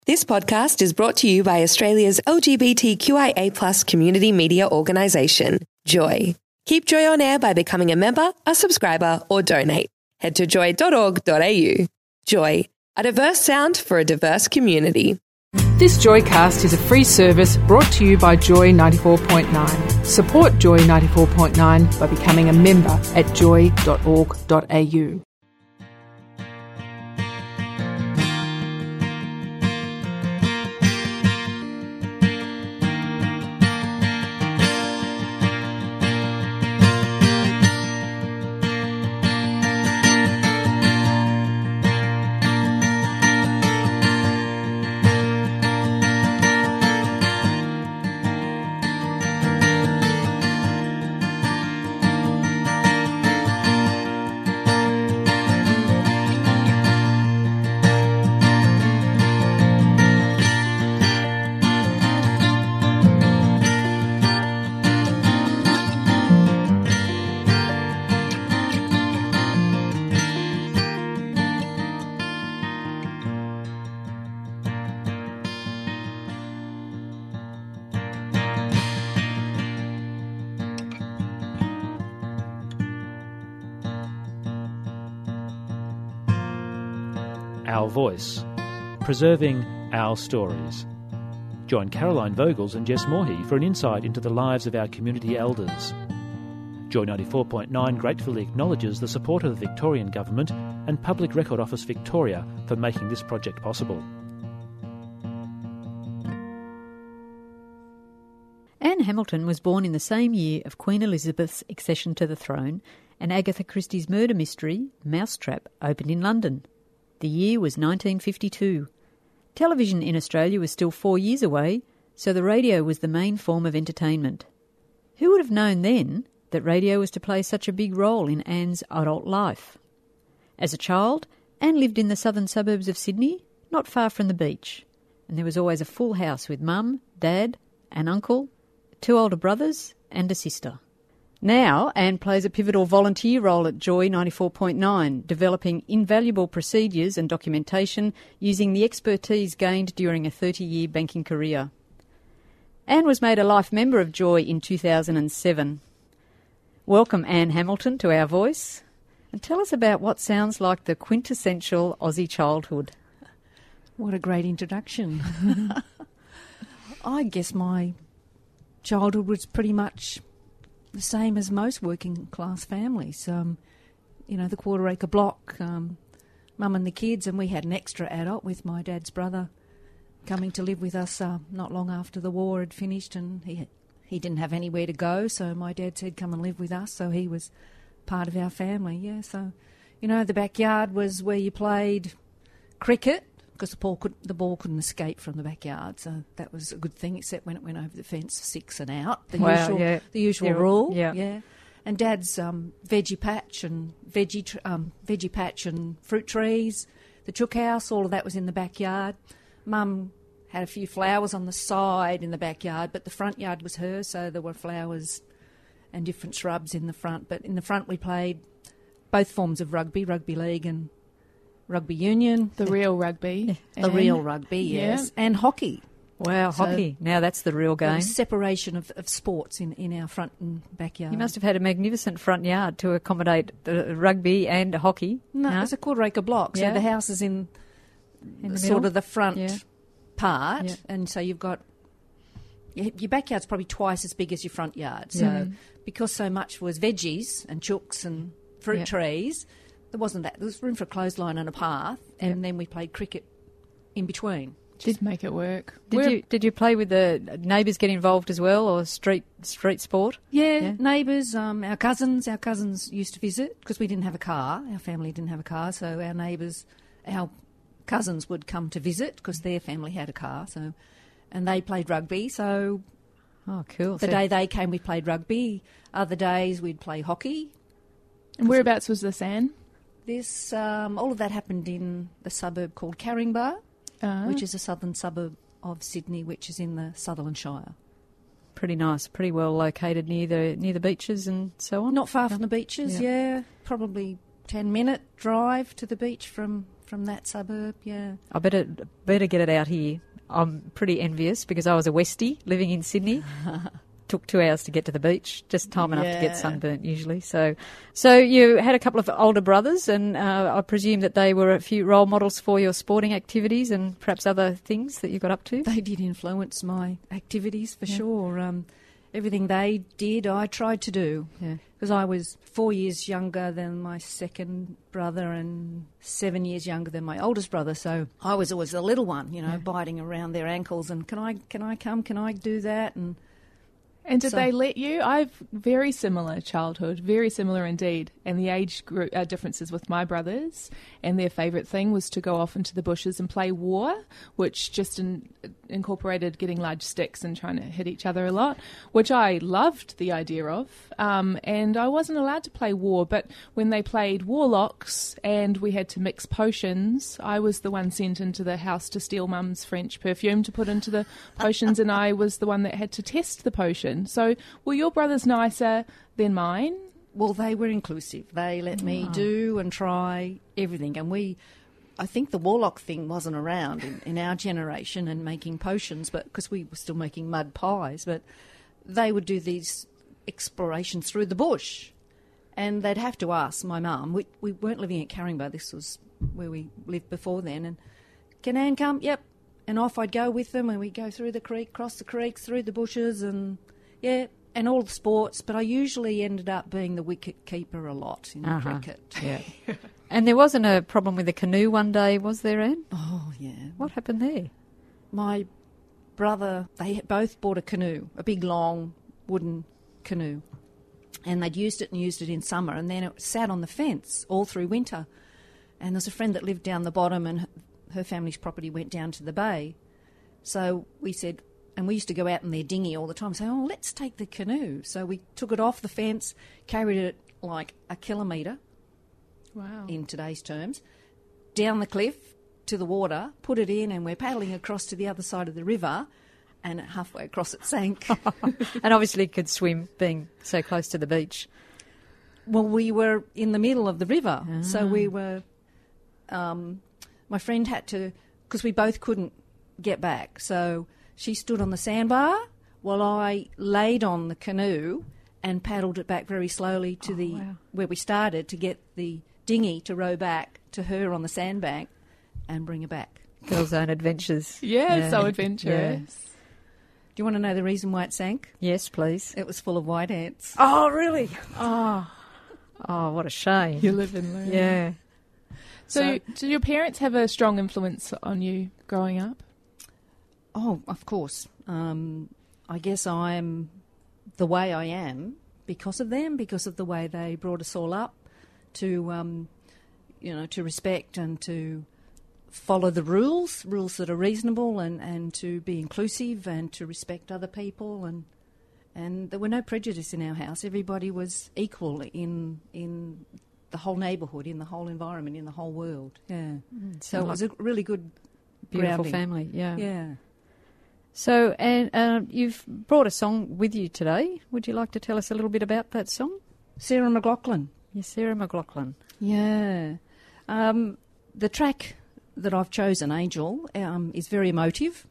This podcast is brought to you by Australia's LGBTQIA+ community media organisation, Joy. Keep Joy on air by becoming a member, a subscriber, or donate. Head to joy.org.au. Joy, a diverse sound for a diverse community. This Joycast is a free service brought to you by Joy 94.9. Support Joy 94.9 by becoming a member at joy.org.au. Our Voice, preserving our stories. Join Caroline Vogels and Jess Morhey for an insight into the lives of our community elders. Joy 94.9 gratefully acknowledges the support of the Victorian Government and Public Record Office Victoria for making this project possible. Anne Hamilton was born in the same year of Queen Elizabeth's accession to the throne, and Agatha Christie's murder mystery, Mousetrap, opened in London. The year was 1952. Television in Australia was still 4 years away, so the radio was the main form of entertainment. Who would have known then that radio was to play such a big role in Anne's adult life? As a child, Anne lived in the southern suburbs of Sydney, not far from the beach, and there was always a full house with Mum, Dad, an uncle, 2 older brothers and a sister. Now, Anne plays a pivotal volunteer role at Joy 94.9, developing invaluable procedures and documentation using the expertise gained during a 30-year banking career. Anne was made a life member of Joy in 2007. Welcome, Anne Hamilton, to Our Voice, and tell us about what sounds like the quintessential Aussie childhood. What a great introduction. I guess my childhood was pretty much the same as most working class families. The quarter acre block, Mum and the kids, and we had an extra adult with my dad's brother coming to live with us not long after the war had finished, and he didn't have anywhere to go, so my dad said, come and live with us, so he was part of our family, yeah. So, the backyard was where you played cricket, because the ball couldn't escape from the backyard, so that was a good thing, except when it went over the fence 6 and out. The usual rule. Yeah. And Dad's veggie patch and fruit trees, the chook house, all of that was in the backyard. Mum had a few flowers on the side in the backyard, but the front yard was hers, so there were flowers and different shrubs in the front. But in the front we played both forms of rugby league and rugby union. The real rugby. The real rugby, yes. Yeah. And hockey. Wow, so hockey. Now that's the real game. Separation of sports in our front and backyard. You must have had a magnificent front yard to accommodate the rugby and hockey. No, it's a quarter acre block, so the house is in the sort of the front part, and so you've got... Your backyard's probably twice as big as your front yard. So because so much was veggies and chooks and fruit trees... There wasn't that. There was room for a clothesline and a path, and then we played cricket in between. Did make it work. Did you play with the neighbours, get involved as well, or street sport? Yeah. Neighbours, our cousins used to visit because we didn't have a car. Our family didn't have a car, so our neighbours, our cousins would come to visit because their family had a car. So, and they played rugby. So, cool. The day they came, we played rugby. Other days we'd play hockey. And whereabouts was this, Anne? This all of that happened in the suburb called Caringbah, which is a southern suburb of Sydney, which is in the Sutherland Shire. Pretty nice, pretty well located near the beaches and so on. Not far from the beaches, yeah. Probably 10-minute drive to the beach from from that suburb, yeah. I better get it out here. I'm pretty envious because I was a Westie living in Sydney. Took 2 hours to get to the beach, just time enough to get sunburnt usually. So you had a couple of older brothers, and I presume that they were a few role models for your sporting activities and perhaps other things that you got up to? They did influence my activities for sure. Everything they did, I tried to do. Because I was 4 years younger than my second brother and 7 years younger than my oldest brother. So I was always the little one, biting around their ankles and can I come? Can I do that? And did they let you? I've very similar childhood, very similar indeed. And the age group differences with my brothers, and their favourite thing was to go off into the bushes and play war, which just incorporated getting large sticks and trying to hit each other a lot, which I loved the idea of. And I wasn't allowed to play war, but when they played Warlocks and we had to mix potions, I was the one sent into the house to steal Mum's French perfume to put into the potions, and I was the one that had to test the potion. So were your brothers nicer than mine? Well, they were inclusive. They let me do and try everything. And I think the Warlock thing wasn't around in our generation and making potions, but because we were still making mud pies, but they would do these explorations through the bush. And they'd have to ask my mum. We weren't living at Caringbah. This was where we lived before then. And can Anne come? Yep. And off I'd go with them, and we'd go through the creek, cross the creek, through the bushes, and and all the sports. But I usually ended up being the wicket keeper a lot in cricket. Yeah. And there wasn't a problem with the canoe one day, was there, Anne? Oh, yeah. What happened there? My brother, they both bought a canoe, a big, long wooden canoe. And they'd used it in summer, and then it sat on the fence all through winter. And there's a friend that lived down the bottom, and her family's property went down to the bay. So we said, and we used to go out in their dinghy all the time, say, let's take the canoe. So we took it off the fence, carried it like a kilometre, in today's terms, down the cliff to the water, put it in, and we're paddling across to the other side of the river, and halfway across it sank. And obviously could swim, being so close to the beach. Well, we were in the middle of the river, so we were... my friend had to, because we both couldn't get back, so she stood on the sandbar while I laid on the canoe and paddled it back very slowly to where we started to get the dinghy to row back to her on the sandbank and bring her back. Girls' own adventures. Yeah, so adventurous. Yeah. Do you want to know the reason why it sank? Yes, please. It was full of white ants. Oh, really? Oh, what a shame. You live and learn. Yeah. So did your parents have a strong influence on you growing up? Oh, of course. I guess I'm the way I am because of them, because of the way they brought us all up to, to respect and to follow the rules that are reasonable, and to be inclusive and to respect other people. And there were no prejudice in our house. Everybody was equal in the whole neighbourhood, in the whole environment, in the whole world. Yeah. So it was a really good, beautiful grounding. family. Yeah. Yeah. So, and you've brought a song with you today. Would you like to tell us a little bit about that song? Sarah McLachlan. Yes, Sarah McLachlan. Yeah. The track that I've chosen, Angel, is very emotive.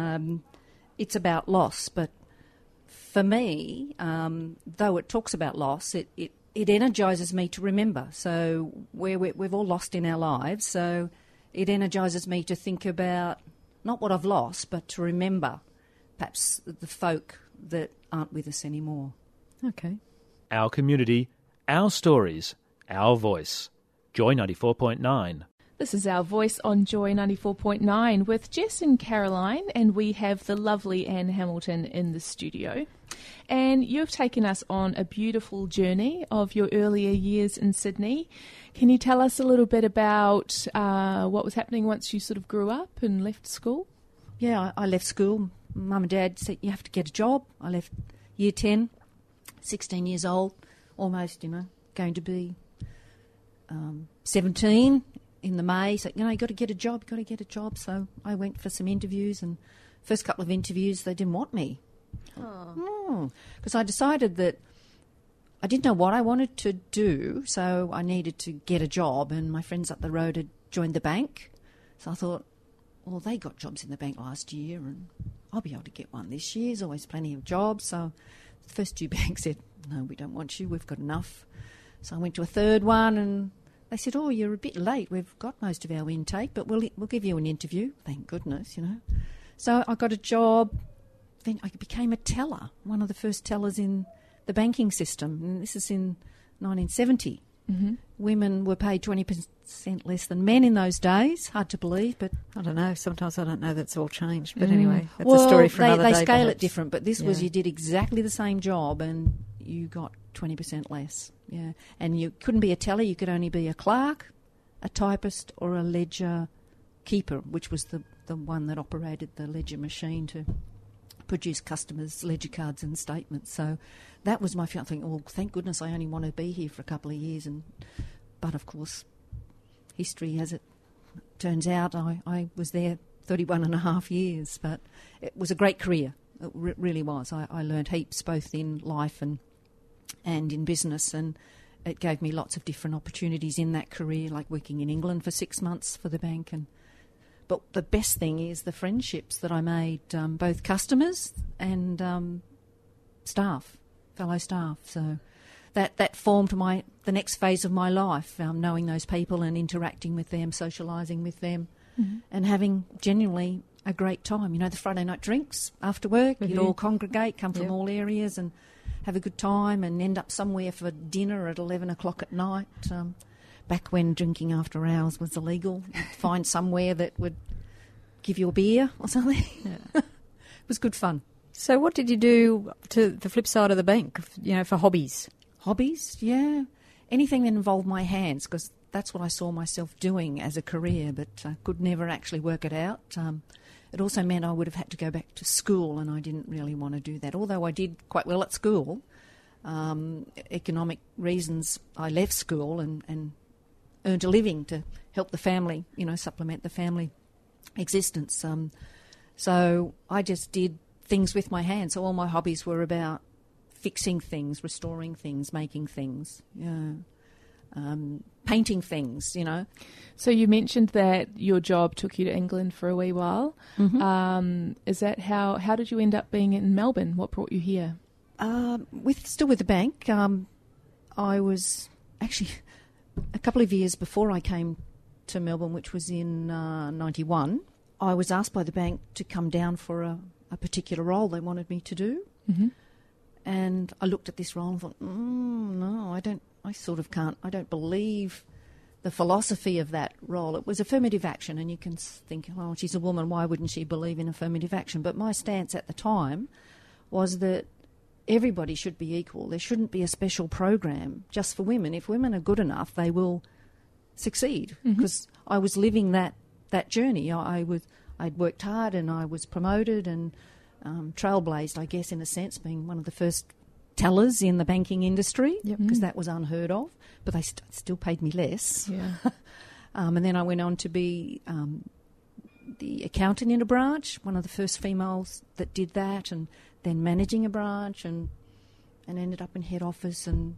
It's about loss, but for me, though it talks about loss, it energises me to remember. So we've all lost in our lives, so it energises me to think about not what I've lost, but to remember perhaps the folk that aren't with us anymore. Okay. Our community, our stories, our voice. Joy 94.9. This is Our Voice on Joy 94.9 with Jess and Caroline, and we have the lovely Anne Hamilton in the studio. And you've taken us on a beautiful journey of your earlier years in Sydney. Can you tell us a little bit about what was happening once you sort of grew up and left school? Yeah, I left school. Mum and Dad said, you have to get a job. I left year 10, 16 years old, almost, going to be 17 in the May. So, you got to get a job, So I went for some interviews, and first couple of interviews, they didn't want me. Because I decided that I didn't know what I wanted to do, so I needed to get a job, and my friends up the road had joined the bank. So I thought, well, they got jobs in the bank last year and I'll be able to get one this year. There's always plenty of jobs. So the first two banks said, no, we don't want you. We've got enough. So I went to a third one and they said, oh, you're a bit late. We've got most of our intake, but we'll give you an interview. Thank goodness, you know. So I got a job. Then I became a teller, one of the first tellers in the banking system. And this is in 1970. Mm-hmm. Women were paid 20% less than men in those days. Hard to believe, but I don't know. Sometimes I don't know that's all changed. But anyway, that's a story for another day. They scale perhaps. it different, but this was you did exactly the same job and you got 20% less. Yeah, and you couldn't be a teller. You could only be a clerk, a typist, or a ledger keeper, which was the one that operated the ledger machine to produce customers' ledger cards and statements. So that was my feeling. Thinking, well, thank goodness I only want to be here for a couple of years. But of course, history, as it turns out, I was there 31 and a half years. But it was a great career. It really was. I learned heaps, both in life and in business, and it gave me lots of different opportunities in that career, like working in England for 6 months for the bank. But the best thing is the friendships that I made, both customers and staff, fellow staff. So that formed the next phase of my life, knowing those people and interacting with them, socialising with them, and having genuinely a great time. You know, the Friday night drinks after work, you'd all congregate, come from all areas and have a good time and end up somewhere for dinner at 11 o'clock at night. Back when drinking after hours was illegal, you'd find somewhere that would give you a beer or something. It was good fun. So what did you do to the flip side of the bank, you know, for hobbies? Hobbies, yeah. Anything that involved my hands, because that's what I saw myself doing as a career, but I could never actually work it out. It also meant I would have had to go back to school, and I didn't really want to do that. Although I did quite well at school, economic reasons, I left school and earned a living to help the family, you know, supplement the family existence. So I just did things with my hands. So all my hobbies were about fixing things, restoring things, making things, painting things, you know. So you mentioned that your job took you to England for a wee while. Mm-hmm. Is that how did you end up being in Melbourne? What brought you here? Still with the bank. I was actually a couple of years before I came to Melbourne, which was in 91, I was asked by the bank to come down for a particular role they wanted me to do. Mm-hmm. And I looked at this role and thought, no, I don't believe the philosophy of that role. It was affirmative action, and you can think, oh, she's a woman, why wouldn't she believe in affirmative action? But my stance at the time was that everybody should be equal. There shouldn't be a special program just for women. If women are good enough, they will succeed, because I was living that journey. I'd worked hard and I was promoted and trailblazed, I guess, in a sense, being one of the first tellers in the banking industry, because that was unheard of, but they still paid me less. Yeah. And then I went on to be the accountant in a branch, one of the first females that did that, and then managing a branch and ended up in head office. And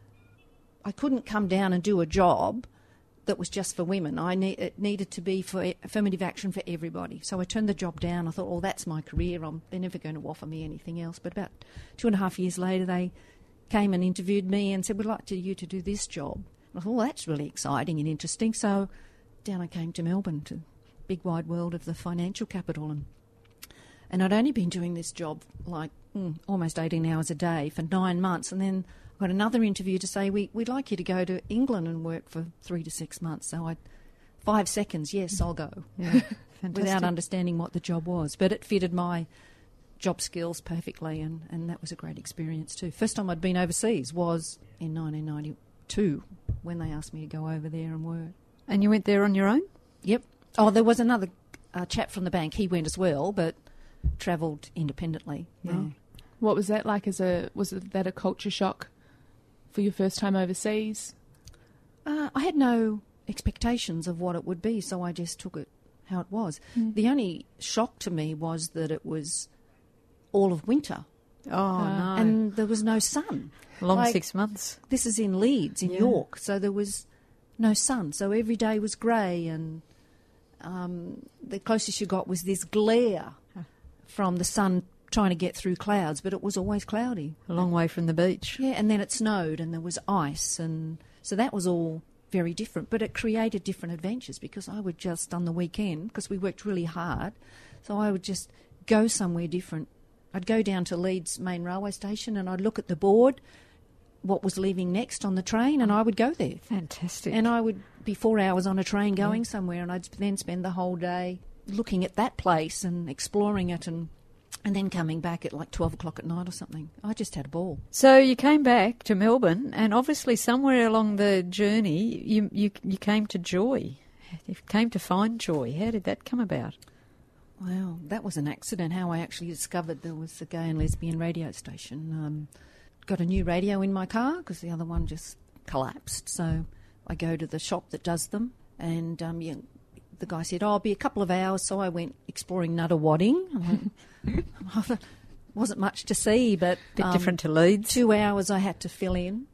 I couldn't come down and do a job that was just for women. It needed to be for affirmative action for everybody. So I turned the job down. I thought, that's my career. They're never going to offer me anything else. But about 2.5 years later, they came and interviewed me and said, we'd like you to do this job. And I thought, that's really exciting and interesting. So down I came to Melbourne, to the big wide world of the financial capital. And I'd only been doing this job like almost 18 hours a day for 9 months. And then I got another interview to say, we'd like you to go to England and work for 3 to 6 months. So 5 seconds, yes, I'll go. Yeah, without understanding what the job was. But it fitted my job skills perfectly, and that was a great experience too. First time I'd been overseas was in 1992 when they asked me to go over there and work. And you went there on your own? Yep. Oh, there was another chap from the bank. He went as well, but travelled independently. Yeah. Oh. What was that like? Was that a culture shock for your first time overseas? I had no expectations of what it would be, so I just took it how it was. The only shock to me was that it was all of winter. Oh, no. And there was no sun. Long 6 months. This is in Leeds, in York, so there was no sun. So every day was grey, and the closest you got was this glare from the sun trying to get through clouds, but it was always cloudy. A long way from the beach. Yeah, and then it snowed and there was ice, and so that was all very different. But it created different adventures, because I would just, on the weekend, because we worked really hard, so I would just go somewhere different. I'd go down to Leeds main railway station and I'd look at the board, what was leaving next on the train, and I would go there. Fantastic. And I would be 4 hours on a train going somewhere, and I'd then spend the whole day looking at that place and exploring it, and then coming back at like 12 o'clock at night or something. I just had a ball. So you came back to Melbourne, and obviously somewhere along the journey you came to Joy. You came to find Joy. How did that come about? Well, that was an accident, how I actually discovered there was a gay and lesbian radio station. Got a new radio in my car because the other one just collapsed. So I go to the shop that does them, and the guy said, "Oh, I'll be a couple of hours." So I went exploring Nuttawading. Wasn't much to see, but bit different to Leeds. 2 hours I had to fill in,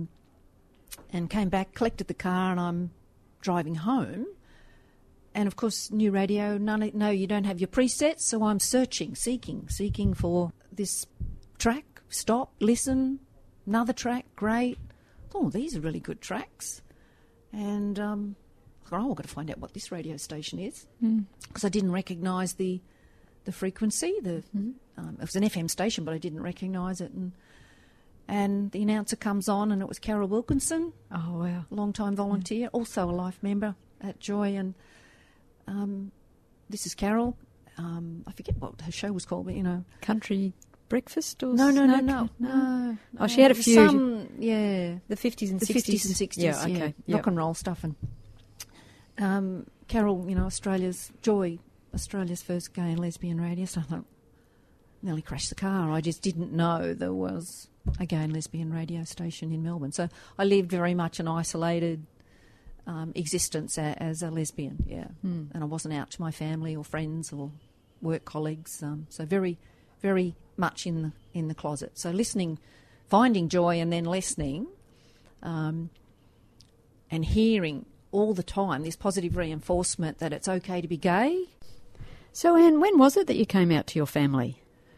and came back, collected the car, and I'm driving home. And of course, new radio, no, you don't have your presets. So I'm seeking for this track. Stop, listen, another track, great. Oh, these are really good tracks. And I thought, I've got to find out what this radio station is, because I didn't recognise the frequency. It was an FM station, but I didn't recognise it. And the announcer comes on, and it was Carol Wilkinson. Oh, wow. Long-time volunteer, also a life member at Joy. And this is Carol. I forget what her show was called, but, Country Breakfast or No. Oh, she had a few. The 50s and 60s. The 50s and 60s, yeah. Okay. Yep. Rock and roll stuff. And Carol, Australia's first gay and lesbian radio. So I thought, nearly crashed the car. I just didn't know there was a gay and lesbian radio station in Melbourne. So I lived very much an isolated existence as a lesbian, and I wasn't out to my family or friends or work colleagues. So very, very much in the closet. So finding Joy, and then listening, and hearing all the time this positive reinforcement that it's okay to be gay. So, Anne, when was it that you came out to your family?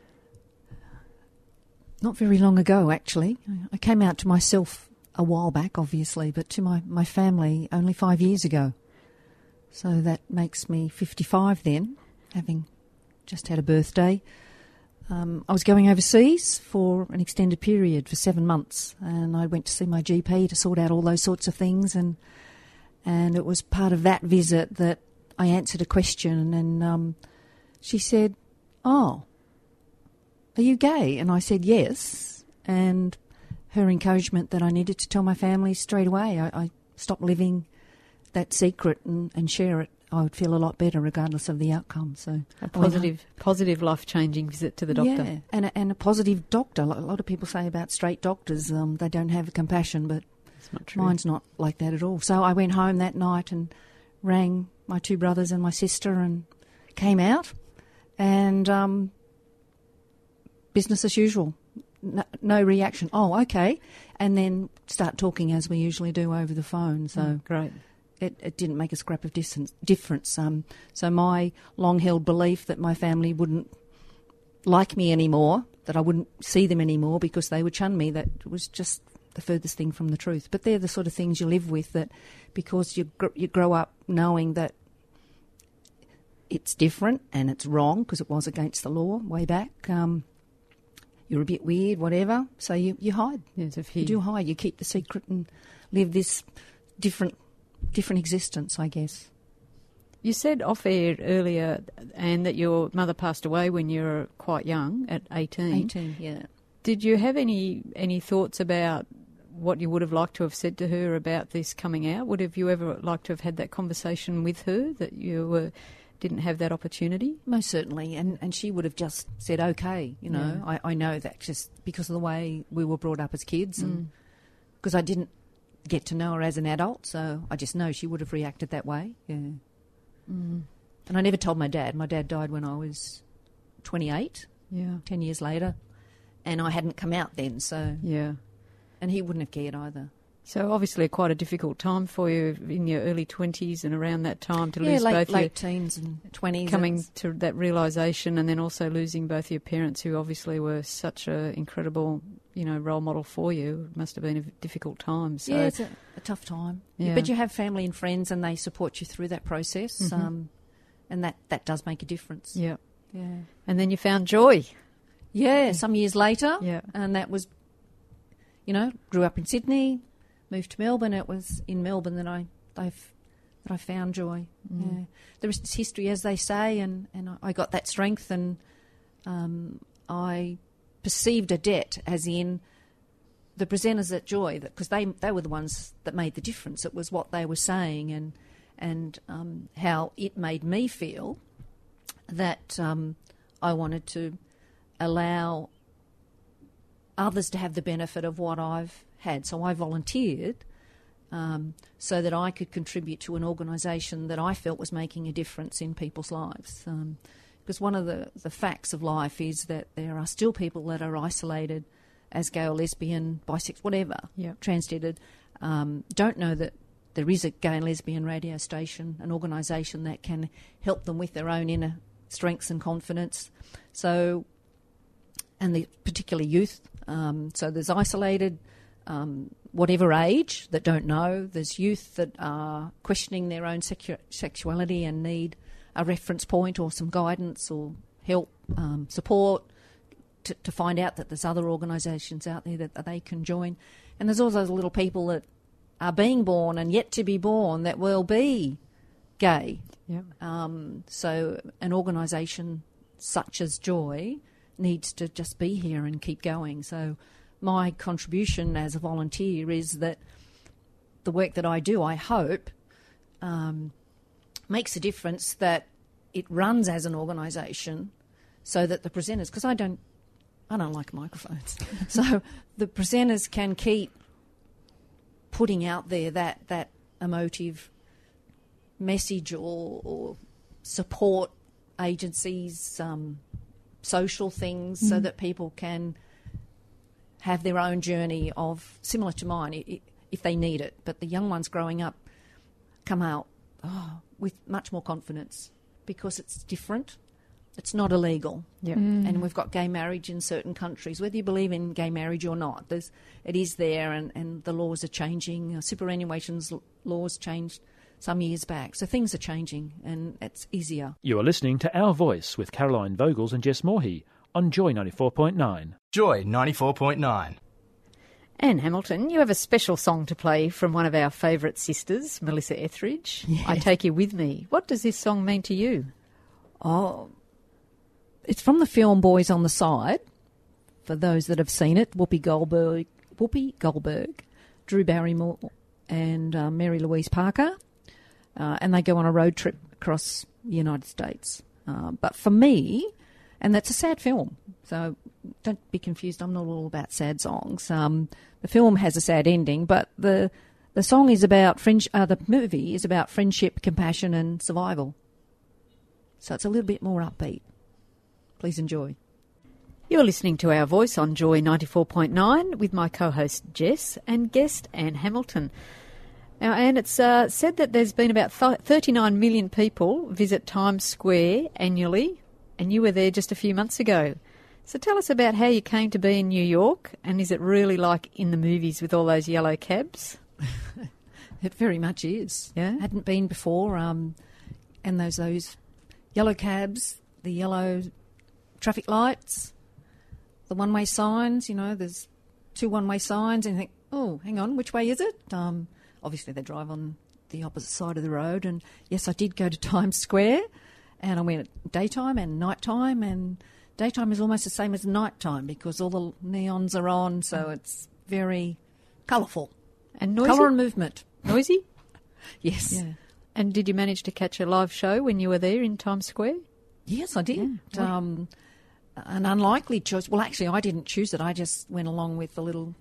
Not very long ago, actually. I came out to myself a while back, obviously, but to my family only 5 years ago. So that makes me 55 then, having just had a birthday. I was going overseas for an extended period for 7 months, and I went to see my GP to sort out all those sorts of things, and it was part of that visit that I answered a question, and she said, "Oh, are you gay?" And I said yes, and her encouragement that I needed to tell my family straight away. I stopped living that secret and share it. I would feel a lot better regardless of the outcome. So a positive life-changing visit to the doctor. Yeah, and a positive doctor. A lot of people say about straight doctors, they don't have compassion, but that's not true. Mine's not like that at all. So I went home that night and rang my 2 brothers and my sister and came out, and business as usual. No reaction. Oh, okay. And then start talking as we usually do over the phone. So great. It didn't make a scrap of difference. So my long-held belief that my family wouldn't like me anymore, that I wouldn't see them anymore because they would shun me, that was just the furthest thing from the truth. But they're the sort of things you live with, that because you grow up knowing that it's different and it's wrong because it was against the law way back. You're a bit weird, whatever. So you hide. Yes, you do hide. You keep the secret and live this different existence, I guess. You said off-air earlier, Anne, that your mother passed away when you were quite young, at 18. 18, yeah. Did you have any thoughts about what you would have liked to have said to her about this coming out? Would have you ever liked to have had that conversation with her, that you didn't have that opportunity? Most certainly, and she would have just said, okay, Yeah. I know that just because of the way we were brought up as kids, and because I didn't get to know her as an adult, so I just know she would have reacted that way, yeah. And I never told my dad. My dad died when I was 28, 10 years later, and I hadn't come out then, so... Yeah. And he wouldn't have cared either. So obviously quite a difficult time for you in your early 20s and around that time to lose both late your teens and 20s. coming to that realisation, and then also losing both your parents, who obviously were such an incredible, role model for you. It must have been a difficult time. So, yeah, it's a tough time. Yeah. But you have family and friends, and they support you through that process, and that does make a difference. Yeah. Yeah. And then you found joy. Yeah, some years later. Yeah. And that was, grew up in Sydney, moved to Melbourne. It was in Melbourne that I found joy. Yeah. There is this history, as they say, and I got that strength, and I perceived a debt, as in the presenters at Joy, because they were the ones that made the difference. It was what they were saying and how it made me feel that I wanted to allow others to have the benefit of what I've had. So I volunteered so that I could contribute to an organisation that I felt was making a difference in people's lives. Because one of the facts of life is that there are still people that are isolated as gay or lesbian, bisexual, whatever, transgendered, don't know that there is a gay and lesbian radio station, an organisation that can help them with their own inner strengths and confidence. So, and particularly youth. So there's isolated, whatever age, that don't know. There's youth that are questioning their own sexuality and need a reference point or some guidance or help, support to find out that there's other organisations out there that they can join. And there's also those little people that are being born and yet to be born that will be gay. Yeah. So an organisation such as Joy needs to just be here and keep going. So my contribution as a volunteer is that the work that I do, I hope, makes a difference, that it runs as an organisation so that the presenters, because I don't like microphones, so the presenters can keep putting out there that emotive message or support agencies, social things, so that people can have their own journey of similar to mine if they need it. But the young ones growing up come out with much more confidence because it's different. It's not illegal. Yep. And we've got gay marriage in certain countries, whether you believe in gay marriage or not. It is there, and the laws are changing. Superannuation laws changed some years back. So things are changing, and it's easier. You are listening to Our Voice with Caroline Vogels and Jess Morhey on Joy 94.9. Joy 94.9. Anne Hamilton, you have a special song to play from one of our favourite sisters, Melissa Etheridge. Yes. I Take You With Me. What does this song mean to you? Oh, it's from the film Boys on the Side. For those that have seen it, Whoopi Goldberg, Drew Barrymore and Mary Louise Parker. And they go on a road trip across the United States. But for me, and that's a sad film, so don't be confused, I'm not all about sad songs. The film has a sad ending, but the song is about the movie is about friendship, compassion and survival. So it's a little bit more upbeat. Please enjoy. You're listening to Our Voice on Joy 94.9 with my co-host Jess and guest Anne Hamilton. Now, Anne, it's said that there's been about 39 million people visit Times Square annually, and you were there just a few months ago. So tell us about how you came to be in New York, and is it really like in the movies with all those yellow cabs? It very much is. Yeah? Hadn't been before, and those yellow cabs, the yellow traffic lights, the one-way signs, there's 2 one-way signs, and you think, oh, hang on, which way is it? Obviously they drive on the opposite side of the road, and yes, I did go to Times Square, and I went at daytime and nighttime, and daytime is almost the same as nighttime because all the neons are on, so it's very colourful. And noisy? Colour and movement. Noisy? Yes. Yeah. And did you manage to catch a live show when you were there in Times Square? Yes, I did. Yeah. An unlikely choice. Well, actually, I didn't choose it. I just went along with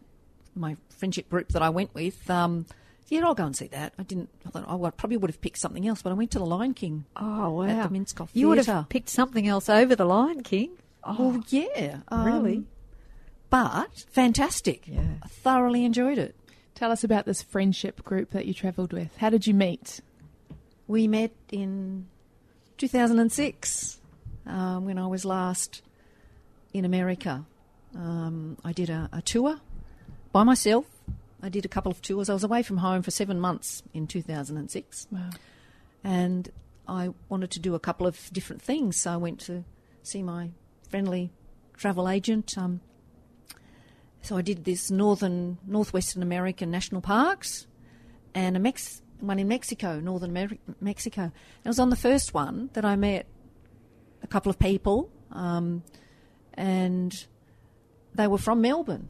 my friendship group that I went with. I'll go and see that. I thought I probably would have picked something else, but I went to The Lion King. Oh, wow. At the Minskoff Theatre. You would have picked something else over The Lion King? Oh, yeah. Really? But fantastic. Yeah. I thoroughly enjoyed it. Tell us about this friendship group that you travelled with. How did you meet? We met in 2006 when I was last in America. I did a tour by myself. I did a couple of tours. I was away from home for 7 months in 2006. Wow. And I wanted to do a couple of different things. So I went to see my friendly travel agent. So I did this northwestern American national parks and one in Mexico, northern Mexico. It was on the first one that I met a couple of people, and they were from Melbourne,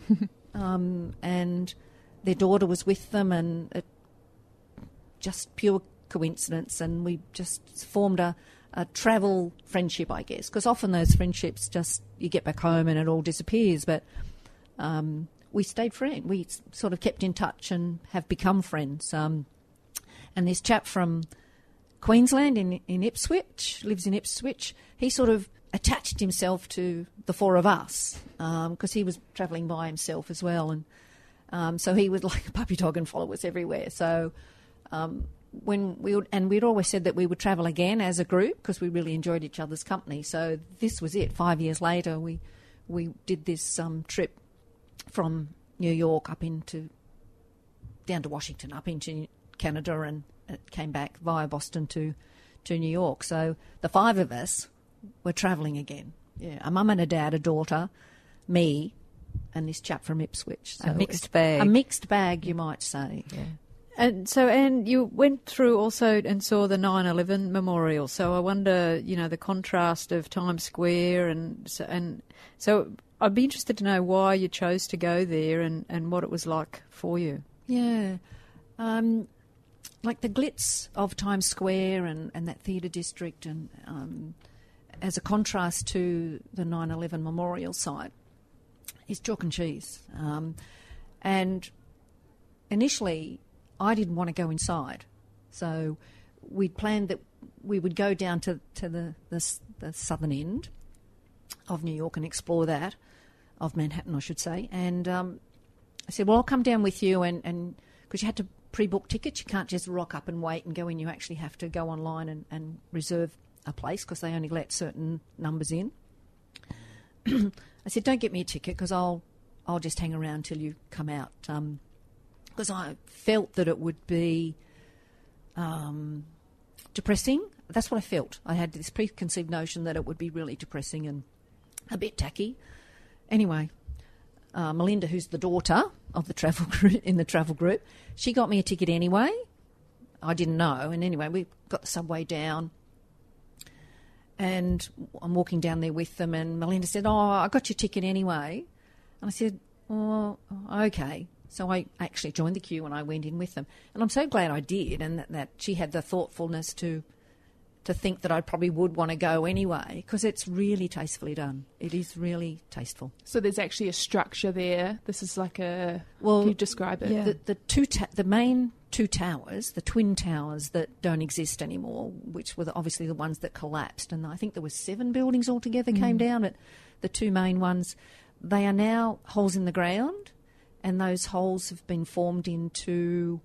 and their daughter was with them, and it just pure coincidence, and we just formed a travel friendship, I guess, because often those friendships just, you get back home and it all disappears, but we stayed friends. We sort of kept in touch and have become friends. And this chap from Queensland in Ipswich, lives in Ipswich, he sort of attached himself to the four of us because he was travelling by himself as well. And so he was like a puppy dog and follow us everywhere. So we'd always said that we would travel again as a group because we really enjoyed each other's company. So this was it. 5 years later, we did this trip from New York down to Washington, up into Canada, and it came back via Boston to New York. So the five of us were travelling again. Yeah, a mum and a dad, a daughter, me, and this chap from Ipswich. So a mixed bag. A mixed bag, you might say. Yeah. And so, Anne, you went through also and saw the 9/11 memorial. So I wonder, the contrast of Times Square, and so I'd be interested to know why you chose to go there and what it was like for you. Yeah, like the glitz of Times Square and that theatre district, and as a contrast to the 9/11 memorial site, is chalk and cheese. And initially, I didn't want to go inside, so we'd planned that we would go down to the southern end of New York and explore that, of Manhattan, I should say. And I said, well, I'll come down with you, and because you had to pre-book tickets, you can't just rock up and wait and go in. You actually have to go online and reserve a place because they only let certain numbers in. I said, don't get me a ticket because I'll just hang around till you come out. Because I felt that it would be depressing. That's what I felt. I had this preconceived notion that it would be really depressing and a bit tacky. Anyway, Melinda, who's the daughter of the travel group, in the travel group, she got me a ticket anyway. I didn't know. And anyway, we got the subway down, and I'm walking down there with them, and Melinda said, oh, I got your ticket anyway. And I said, oh, okay. So I actually joined the queue and I went in with them. And I'm so glad I did, and that she had the thoughtfulness to think that I probably would want to go anyway, because it's really tastefully done. It is really tasteful. So there's actually a structure there. This is like can you describe it? Yeah. The main two towers, the twin towers that don't exist anymore, which were obviously the ones that collapsed, and I think there were 7 buildings altogether came down, but the two main ones, they are now holes in the ground. And those holes have been formed into,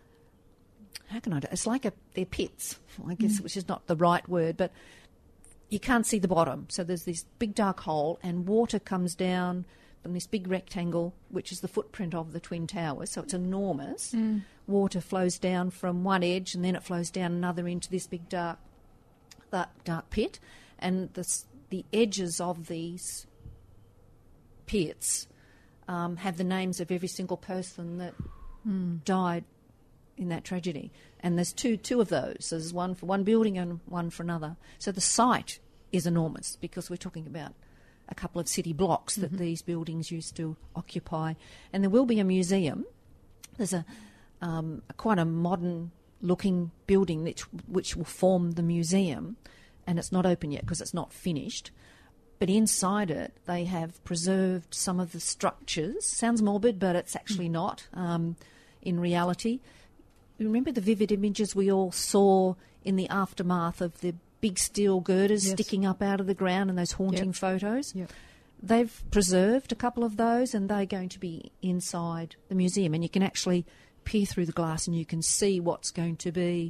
it's like they're pits, I guess, which is not the right word, but you can't see the bottom. So there's this big dark hole, and water comes down from this big rectangle, which is the footprint of the Twin Towers. So it's enormous. Water flows down from one edge, and then it flows down another into this big dark pit. And the edges of these pits have the names of every single person that died in that tragedy. And there's two of those. There's one for one building and one for another. So the site is enormous because we're talking about a couple of city blocks that these buildings used to occupy. And there will be a museum. There's a quite a modern-looking building which will form the museum, and it's not open yet because it's not finished. But inside it, they have preserved some of the structures. Sounds morbid, but it's actually not in reality. Remember the vivid images we all saw in the aftermath of the big steel girders sticking up out of the ground and those haunting photos? Yep. they've preserved a couple of those, and they're going to be inside the museum, and you can actually peer through the glass and you can see what's going to be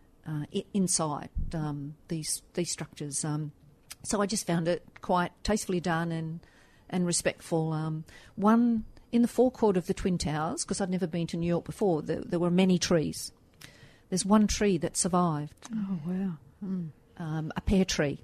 inside these structures. So I just found it quite tastefully done and respectful. One in the forecourt of the Twin Towers, because I'd never been to New York before, there were many trees. There's one tree that survived. Oh, wow. A pear tree.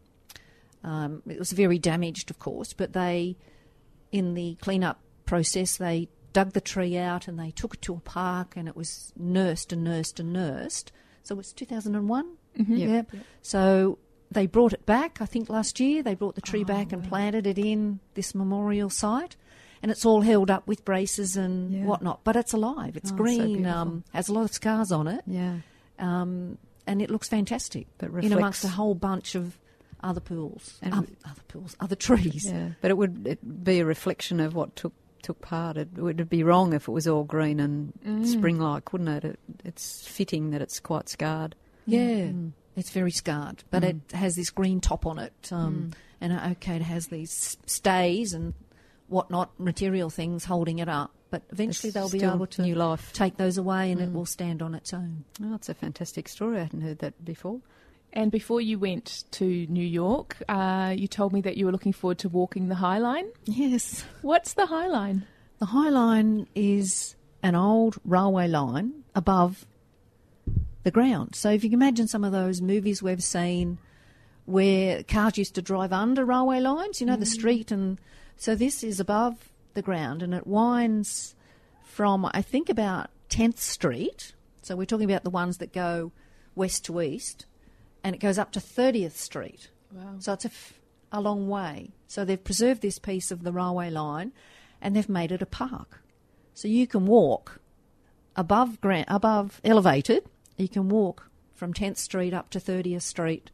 It was very damaged, of course, but they, in the clean-up process, they dug the tree out and they took it to a park, and it was nursed and nursed and nursed. So it was 2001? Mm-hmm. Yep. So they brought it back, I think last year. They brought the tree back and planted it in this memorial site. And it's all held up with braces and whatnot. But it's alive. It's green, has a lot of scars on it. Yeah. And it looks fantastic. But in amongst a whole bunch of other pools. And other trees. Yeah. But it would be a reflection of what took part. It would be wrong if it was all green and spring-like, wouldn't it? It's fitting that it's quite scarred. Yeah. It's very scarred. But it has this green top on it. And it has these stays and whatnot, material things holding it up. But eventually they'll be able to new life. Take those away and it will stand on its own. Oh, it's a fantastic story. I hadn't heard that before. And before you went to New York, you told me that you were looking forward to walking the High Line. Yes. What's the High Line? The High Line is an old railway line above the ground. So if you can imagine some of those movies we've seen where cars used to drive under railway lines, the street, and so this is above the ground, and it winds from, I think, about 10th Street. So we're talking about the ones that go west to east, and it goes up to 30th Street. Wow. So it's a long way. So they've preserved this piece of the railway line, and they've made it a park. So you can walk above elevated. You can walk from 10th Street up to 30th Street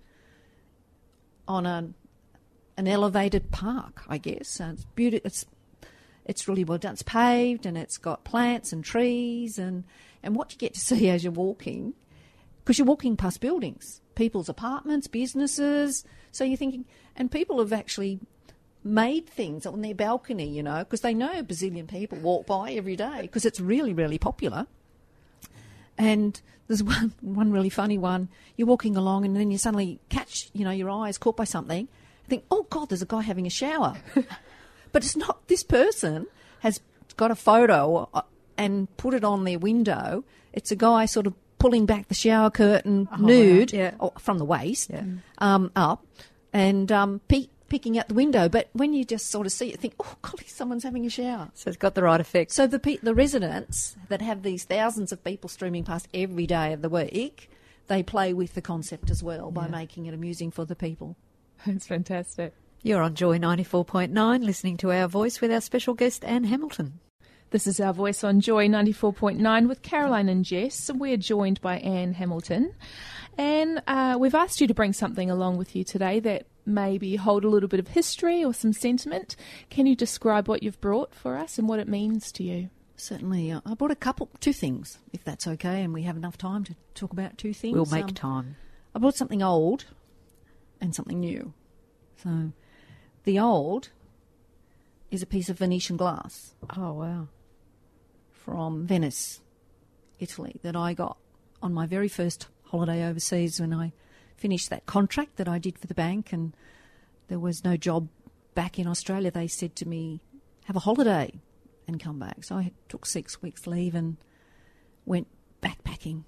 on an elevated park, I guess. It's beautiful. It's really well done. It's paved and it's got plants and trees and what you get to see as you're walking, because you're walking past buildings, people's apartments, businesses. So you're thinking, and people have actually made things on their balcony, because they know a bazillion people walk by every day because it's really, really popular. And there's one really funny one. You're walking along and then you suddenly catch, your eyes caught by something. Think, oh God, there's a guy having a shower. But it's not. This person has got a photo and put it on their window. It's a guy sort of pulling back the shower curtain nude from the waist up and peeking out the window. But when you just sort of see it, think, oh golly, someone's having a shower. So it's got the right effect. So the residents that have these thousands of people streaming past every day of the week, they play with the concept as well by making it amusing for the people. It's fantastic. You're on Joy 94.9, listening to Our Voice with our special guest, Anne Hamilton. This is Our Voice on Joy 94.9 with Caroline and Jess. We're joined by Anne Hamilton. And we've asked you to bring something along with you today that maybe hold a little bit of history or some sentiment. Can you describe what you've brought for us and what it means to you? Certainly. I brought two things, if that's okay, and we have enough time to talk about two things. We'll make time. I brought something old and something new. So the old is a piece of Venetian glass. Oh, wow. From Venice, Italy, that I got on my very first holiday overseas when I finished that contract that I did for the bank, and there was no job back in Australia. They said to me, have a holiday and come back. So I took 6 weeks leave and went backpacking.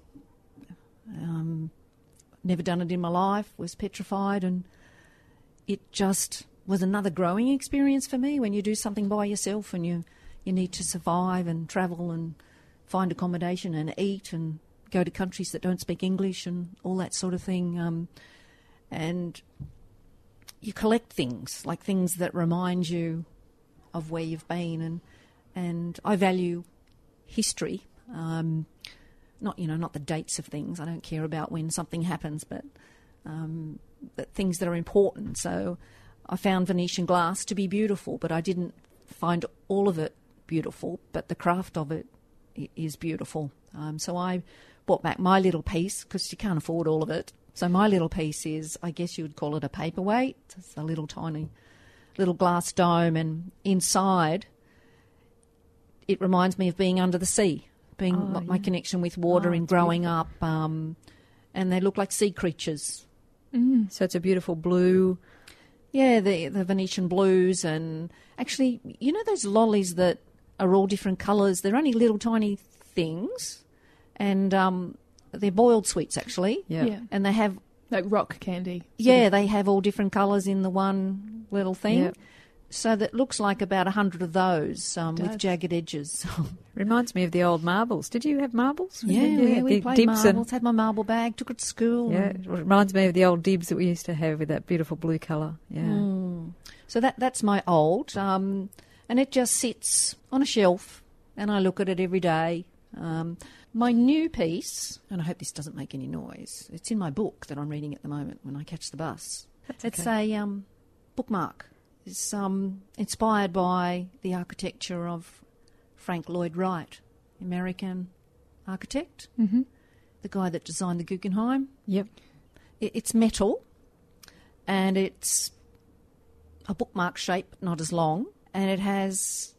Never done it in my life, was petrified, and it just was another growing experience for me when you do something by yourself and you need to survive and travel and find accommodation and eat and go to countries that don't speak English and all that sort of thing. And you collect things, like things that remind you of where you've been. And I value history. Not the dates of things. I don't care about when something happens, but things that are important. So I found Venetian glass to be beautiful, but I didn't find all of it beautiful, but the craft of it is beautiful. So I bought back my little piece, because you can't afford all of it. So my little piece is, I guess you would call it a paperweight. It's a little tiny little glass dome, and inside it reminds me of being under the sea, my connection with water in growing up, and they look like sea creatures. So it's a beautiful blue. Yeah, the Venetian blues, and actually, you know those lollies that are all different colours? They're only little tiny things, and they're boiled sweets actually. Yeah. And they have like rock candy. Yeah, they have all different colours in the one little thing. Yep. So that looks like about 100 of those with jagged edges. Reminds me of the old marbles. Did you have marbles? Yeah, we played dibs marbles, had my marble bag, took it to school. Yeah, it reminds me of the old dibs that we used to have with that beautiful blue colour. Yeah. So that's my old, and it just sits on a shelf, and I look at it every day. My new piece, and I hope this doesn't make any noise, it's in my book that I'm reading at the moment when I catch the bus. It's a bookmark. It's inspired by the architecture of Frank Lloyd Wright, American architect, the guy that designed the Guggenheim. Yep. It's metal, and it's a bookmark shape, not as long, and it has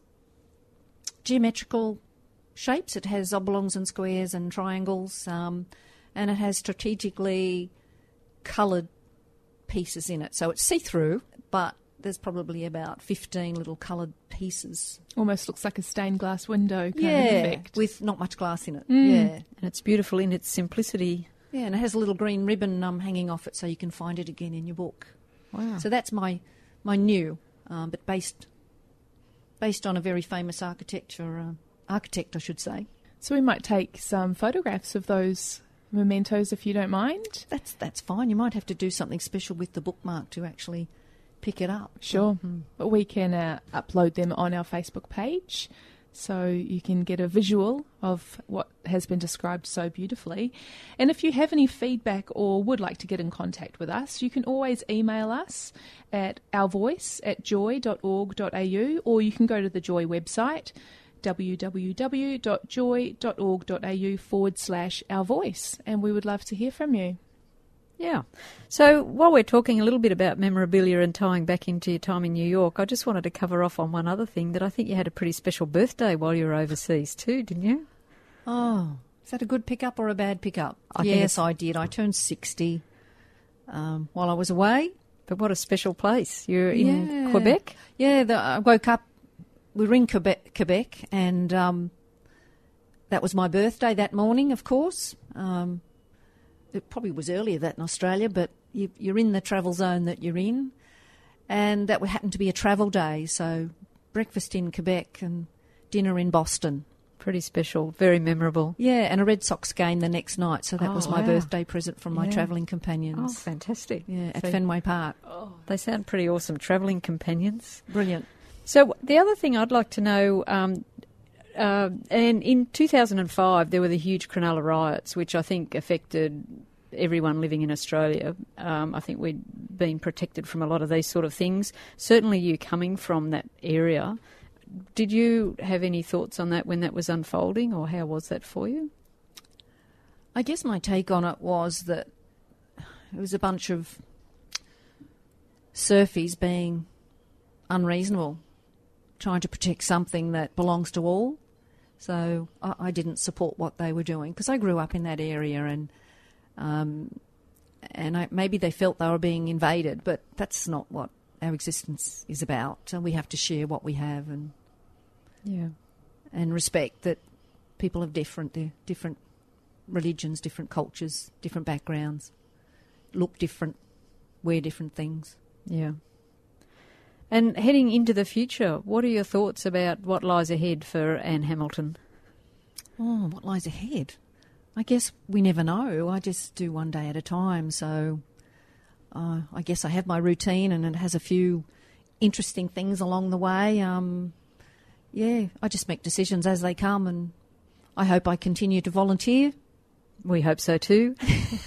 geometrical shapes. It has oblongs and squares and triangles, and it has strategically coloured pieces in it. So it's see-through, but there's probably about 15 little coloured pieces. Almost looks like a stained glass window kind of effect. With not much glass in it. Yeah. And it's beautiful in its simplicity. Yeah, and it has a little green ribbon hanging off it so you can find it again in your book. Wow. So that's my new, but based on a very famous architect, I should say. So we might take some photographs of those mementos if you don't mind. That's fine. You might have to do something special with the bookmark to actually pick it up. Sure. But we can upload them on our Facebook page so you can get a visual of what has been described so beautifully. And if you have any feedback or would like to get in contact with us, you can always email us at ourvoice@joy.org.au, or you can go to the Joy website, www.joy.org.au/ourvoice, and we would love to hear from you. Yeah. So while we're talking a little bit about memorabilia and tying back into your time in New York, I just wanted to cover off on one other thing, that I think you had a pretty special birthday while you were overseas too, didn't you? Oh, is that a good pickup or a bad pickup? Yes, I did. I turned 60 while I was away. But what a special place. You're in Quebec? Yeah, I woke up, we were in Quebec, and that was my birthday that morning, of course. It probably was earlier that in Australia, but you're in the travel zone that you're in. And that happened to be a travel day, so breakfast in Quebec and dinner in Boston. Pretty special, very memorable. Yeah, and a Red Sox game the next night, so that was my birthday present from my travelling companions. Oh, fantastic. Yeah, at Fenway Park. Oh, they sound pretty awesome, travelling companions. Brilliant. So the other thing I'd like to know, and in 2005 there were the huge Cronulla riots, which I think affected everyone living in Australia. I think we'd been protected from a lot of these sort of things. Certainly you coming from that area, did you have any thoughts on that when that was unfolding, or how was that for you? I guess my take on it was that it was a bunch of surfies being unreasonable, trying to protect something that belongs to all. So I didn't support what they were doing, because I grew up in that area, and maybe they felt they were being invaded, but that's not what our existence is about. So we have to share what we have and respect that people have different religions, different cultures, different backgrounds, look different, wear different things. Yeah. And heading into the future, what are your thoughts about what lies ahead for Anne Hamilton? Oh, what lies ahead? I guess we never know. I just do one day at a time. So I guess I have my routine, and it has a few interesting things along the way. I just make decisions as they come, and I hope I continue to volunteer. We hope so too.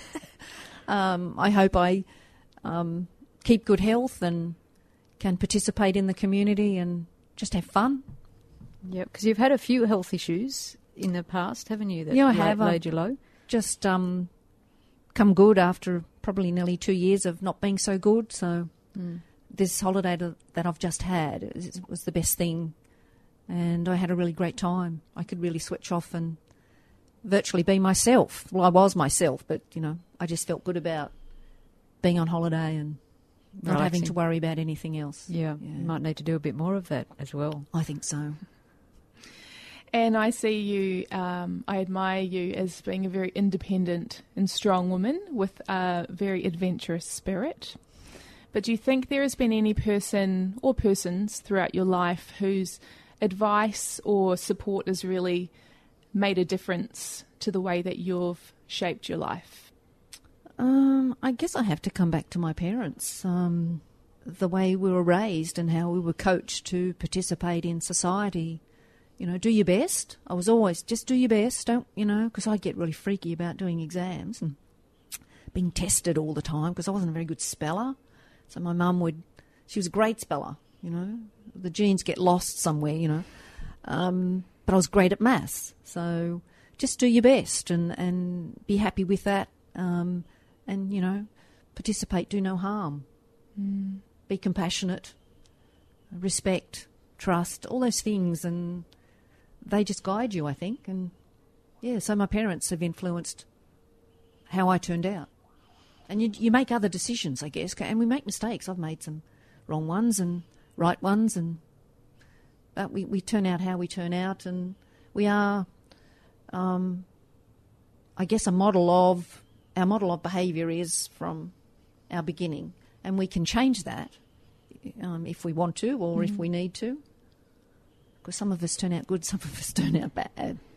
I hope I keep good health and can participate in the community and just have fun. Yeah, because you've had a few health issues in the past, haven't you? That I have. Laid you low. Just come good after probably nearly 2 years of not being so good. So this holiday that I've just had was the best thing, and I had a really great time. I could really switch off and virtually be myself. Well, I was myself, but, I just felt good about being on holiday and not having to worry about anything else. Yeah, you might need to do a bit more of that as well. I think so. And I see you, I admire you as being a very independent and strong woman with a very adventurous spirit. But do you think there has been any person or persons throughout your life whose advice or support has really made a difference to the way that you've shaped your life? I guess I have to come back to my parents. The way we were raised and how we were coached to participate in society. Do your best. I was always, just do your best, don't, because I get really freaky about doing exams and being tested all the time because I wasn't a very good speller. So my mum she was a great speller, The genes get lost somewhere, but I was great at maths. So just do your best and be happy with that and, participate, do no harm. Be compassionate, respect, trust, all those things, and they just guide you, I think. And, so my parents have influenced how I turned out. And you make other decisions, I guess, and we make mistakes. I've made some wrong ones and right ones, but we turn out how we turn out, and we are, I guess, our model of behaviour is from our beginning, and we can change that if we want to or if we need to. Because some of us turn out good, some of us turn out bad.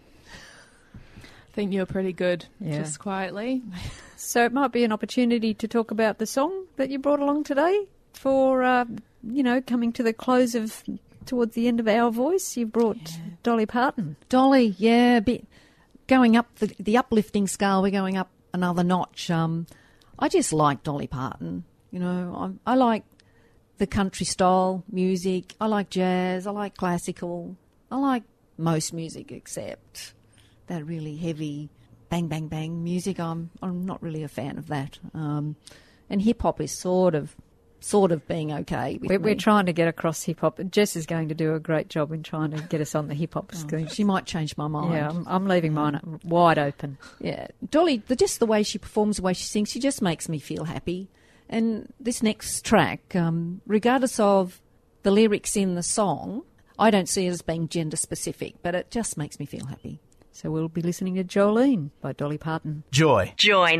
I think you're pretty good, just quietly. So it might be an opportunity to talk about the song that you brought along today for, coming to the close of, towards the end of Our Voice. You brought Dolly Parton. Dolly, going up the uplifting scale, we're going up another notch. I just like Dolly Parton. I like the country style music. I like jazz. I like classical. I like most music except that really heavy bang, bang, bang music. I'm not really a fan of that. And hip-hop is sort of being okay with We're trying to get across hip-hop. Jess is going to do a great job in trying to get us on the hip-hop screen. She might change my mind. Yeah, I'm leaving mine wide open. Yeah. Dolly, just the way she performs, the way she sings, she just makes me feel happy. And this next track, regardless of the lyrics in the song, I don't see it as being gender-specific, but it just makes me feel happy. So we'll be listening to Jolene by Dolly Parton. Joy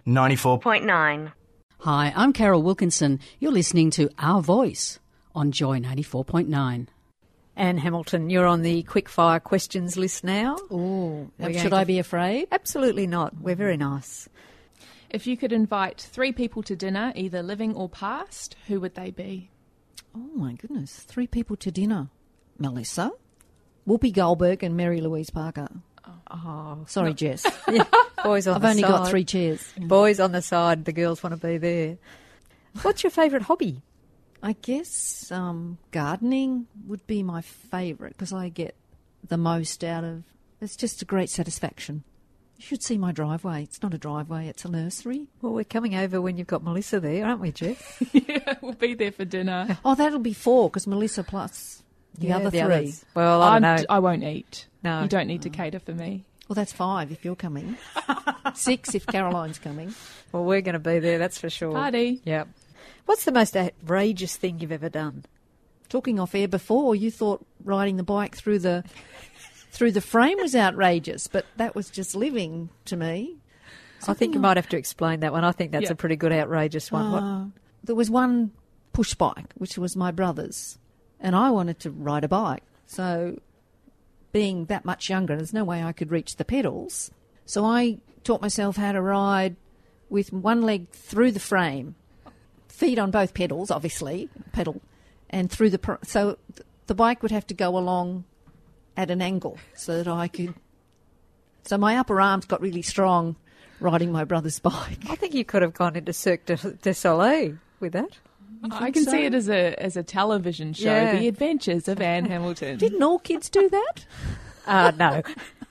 94.9. Hi, I'm Carol Wilkinson. You're listening to Our Voice on Joy 94.9. Anne Hamilton, you're on the quickfire questions list now. Oh, should I be afraid? Absolutely not. We're very nice. If you could invite 3 people to dinner, either living or past, who would they be? Oh, my goodness. 3 people to dinner. Melissa, Whoopi Goldberg and Mary Louise Parker. Oh, sorry, Jess. Yeah, boys on I've the only side. got 3 chairs. Boys on the side, the girls want to be there. What's your favourite hobby? I guess gardening would be my favourite because I get the most out of. It's just a great satisfaction. You should see my driveway. It's not a driveway, it's a nursery. Well, we're coming over when you've got Melissa there, aren't we, Jeff? Yeah, we'll be there for dinner. Oh, that'll be 4 because Melissa plus the other 3. Others. Well, I don't know. I won't eat. No. You don't need to cater for me. Well, that's 5 if you're coming. 6 if Caroline's coming. Well, we're going to be there, that's for sure. Party. Yep. What's the most outrageous thing you've ever done? Talking off air before, you thought riding the bike through the frame was outrageous, but that was just living to me. I think you might have to explain that one. I think that's a pretty good outrageous one. There was one push bike, which was my brother's, and I wanted to ride a bike. So being that much younger, there's no way I could reach the pedals. So I taught myself how to ride with one leg through the frame, feet on both pedals, obviously, and through so the bike would have to go along at an angle so that I could. So my upper arms got really strong riding my brother's bike. I think you could have gone into Cirque du Soleil with that. I can see it as a television show, The Adventures of Anne Hamilton. Didn't all kids do that? No.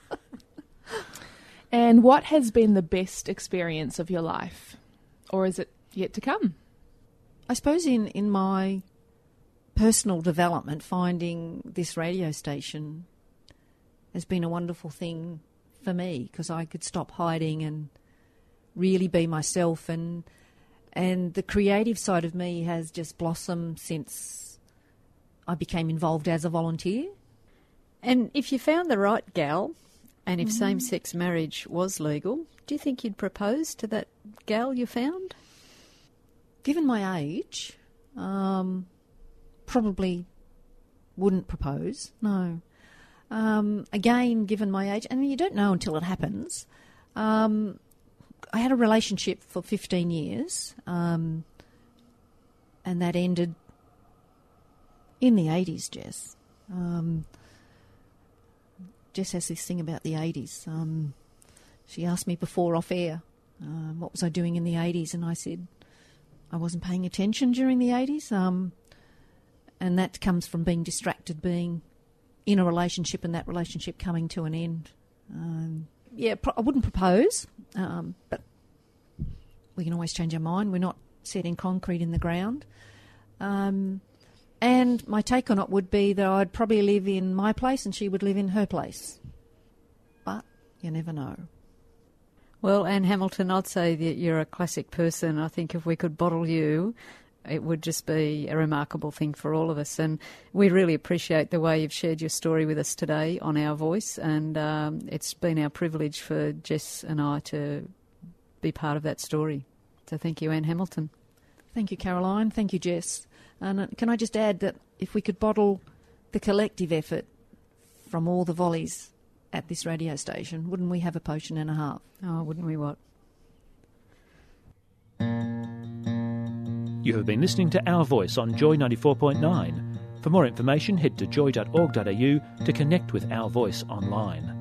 And what has been the best experience of your life? Or is it yet to come? I suppose in my personal development, finding this radio station has been a wonderful thing for me, because I could stop hiding and really be myself, and the creative side of me has just blossomed since I became involved as a volunteer. And if you found the right gal, and if same-sex marriage was legal, do you think you'd propose to that gal you found? Given my age, probably wouldn't propose, no. Again, given my age, and you don't know until it happens, I had a relationship for 15 years, and that ended in the 80s, Jess. Jess has this thing about the 80s. She asked me before off air, what was I doing in the 80s, and I said I wasn't paying attention during the 80s, and that comes from being distracted, being in a relationship and that relationship coming to an end. I wouldn't propose, but we can always change our mind. We're not set in concrete in the ground. And my take on it would be that I'd probably live in my place and she would live in her place. But you never know. Well, Anne Hamilton, I'd say that you're a classic person. I think if we could bottle you, it would just be a remarkable thing for all of us. And we really appreciate the way you've shared your story with us today on Our Voice. And it's been our privilege for Jess and I to be part of that story. So thank you, Anne Hamilton. Thank you, Caroline. Thank you, Jess. And can I just add that if we could bottle the collective effort from all the volleys at this radio station, wouldn't we have a potion and a half? Oh, wouldn't we what? You have been listening to Our Voice on Joy 94.9. For more information, head to joy.org.au to connect with Our Voice online.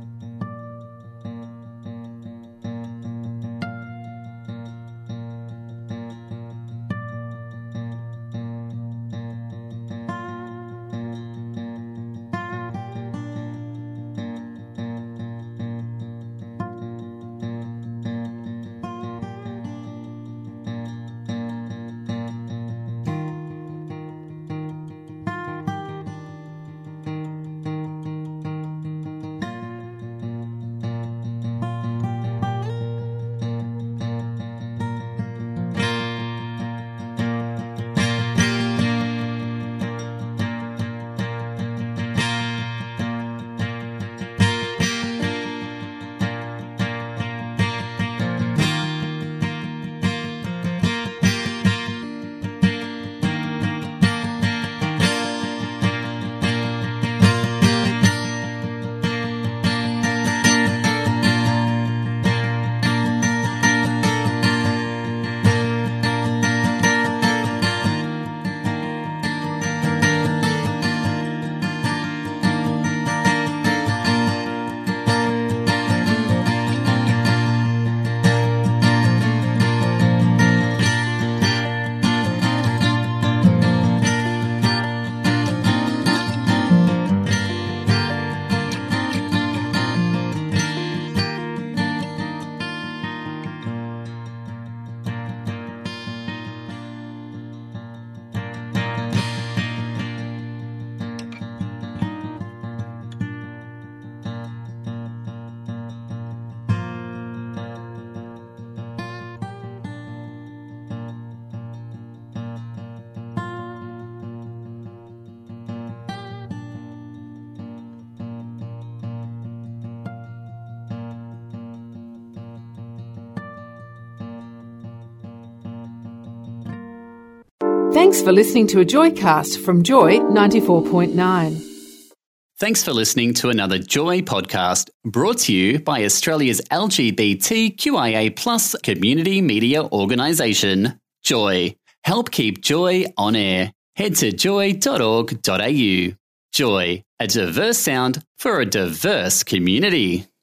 Thanks for listening to a Joycast from Joy 94.9. Thanks for listening to another Joy podcast brought to you by Australia's LGBTQIA+ community media organisation, Joy. Help keep Joy on air. Head to joy.org.au. Joy, a diverse sound for a diverse community.